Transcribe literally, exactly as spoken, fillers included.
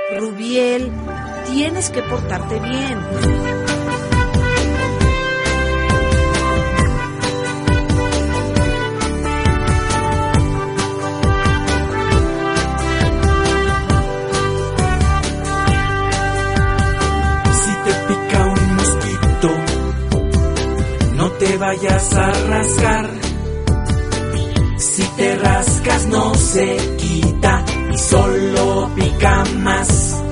Rubiel, tienes que portarte bien. Si te pica un mosquito, no te vayas a rascar. Si te rascas no se quita y solo pica más.